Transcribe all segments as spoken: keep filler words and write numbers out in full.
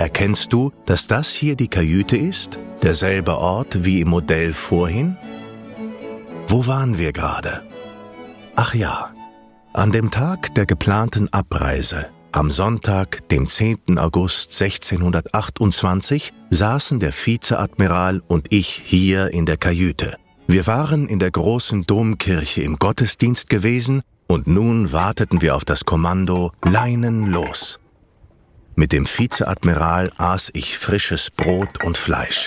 Erkennst du, dass das hier die Kajüte ist? Derselbe Ort wie im Modell vorhin? Wo waren wir gerade? Ach ja, an dem Tag der geplanten Abreise, am Sonntag, dem zehnten August sechzehnhundertachtundzwanzig, saßen der Vizeadmiral und ich hier in der Kajüte. Wir waren in der großen Domkirche im Gottesdienst gewesen und nun warteten wir auf das Kommando Leinen los. Mit dem Vizeadmiral aß ich frisches Brot und Fleisch.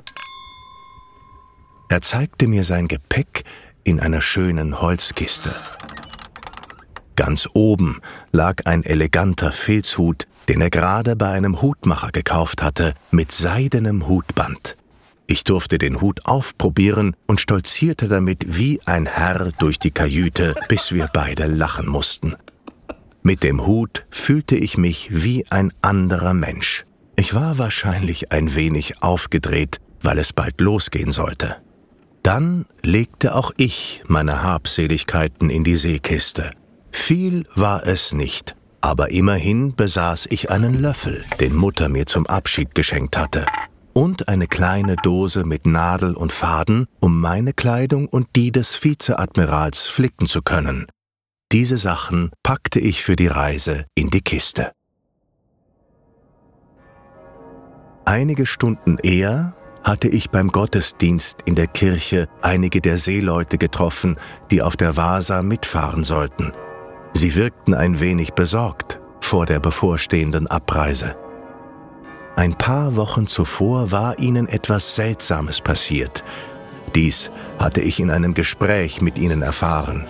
Er zeigte mir sein Gepäck in einer schönen Holzkiste. Ganz oben lag ein eleganter Filzhut, den er gerade bei einem Hutmacher gekauft hatte, mit seidenem Hutband. Ich durfte den Hut aufprobieren und stolzierte damit wie ein Herr durch die Kajüte, bis wir beide lachen mussten. Mit dem Hut fühlte ich mich wie ein anderer Mensch. Ich war wahrscheinlich ein wenig aufgedreht, weil es bald losgehen sollte. Dann legte auch ich meine Habseligkeiten in die Seekiste. Viel war es nicht, aber immerhin besaß ich einen Löffel, den Mutter mir zum Abschied geschenkt hatte, und eine kleine Dose mit Nadel und Faden, um meine Kleidung und die des Vizeadmirals flicken zu können. Diese Sachen packte ich für die Reise in die Kiste. Einige Stunden eher hatte ich beim Gottesdienst in der Kirche einige der Seeleute getroffen, die auf der Vasa mitfahren sollten. Sie wirkten ein wenig besorgt vor der bevorstehenden Abreise. Ein paar Wochen zuvor war ihnen etwas Seltsames passiert. Dies hatte ich in einem Gespräch mit ihnen erfahren.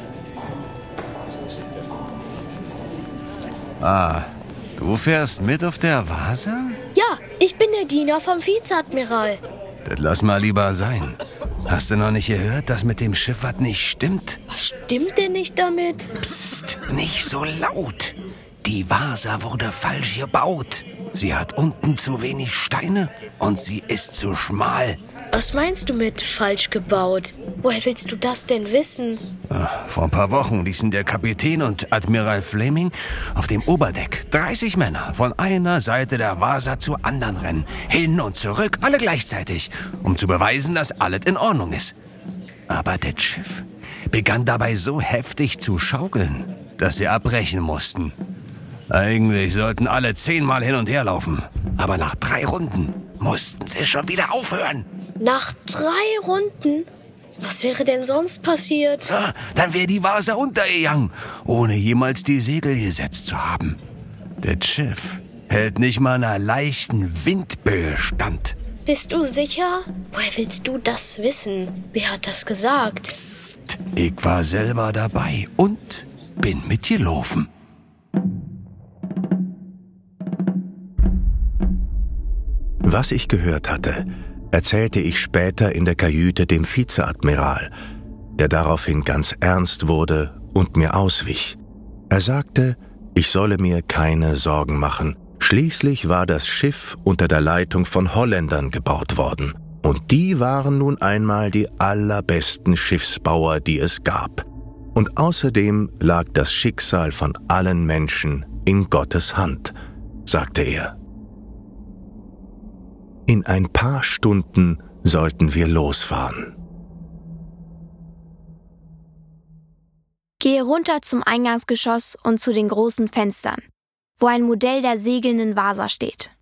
Ah, du fährst mit auf der Vasa? Ja, ich bin der Diener vom Vizeadmiral. Das lass mal lieber sein. Hast du noch nicht gehört, dass mit dem Schiff was nicht stimmt? Was stimmt denn nicht damit? Psst, nicht so laut. Die Vasa wurde falsch gebaut. Sie hat unten zu wenig Steine und sie ist zu schmal. Was meinst du mit falsch gebaut? Woher willst du das denn wissen? Vor ein paar Wochen ließen der Kapitän und Admiral Fleming auf dem Oberdeck dreißig Männer von einer Seite der Vasa zur anderen rennen. Hin und zurück, alle gleichzeitig, um zu beweisen, dass alles in Ordnung ist. Aber das Schiff begann dabei so heftig zu schaukeln, dass sie abbrechen mussten. Eigentlich sollten alle zehnmal hin und her laufen. Aber nach drei Runden mussten sie schon wieder aufhören. Nach drei Runden? Was wäre denn sonst passiert? Ja, dann wäre die Vasa untergegangen, ohne jemals die Segel gesetzt zu haben. Das Schiff hält nicht mal einer leichten Windböe stand. Bist du sicher? Woher willst du das wissen? Wer hat das gesagt? Psst, ich war selber dabei und bin mitgelaufen. Was ich gehört hatte, erzählte ich später in der Kajüte dem Vizeadmiral, der daraufhin ganz ernst wurde und mir auswich. Er sagte, ich solle mir keine Sorgen machen. Schließlich war das Schiff unter der Leitung von Holländern gebaut worden. Und die waren nun einmal die allerbesten Schiffsbauer, die es gab. Und außerdem lag das Schicksal von allen Menschen in Gottes Hand, sagte er. In ein paar Stunden sollten wir losfahren. Gehe runter zum Eingangsgeschoss und zu den großen Fenstern, wo ein Modell der segelnden Vasa steht.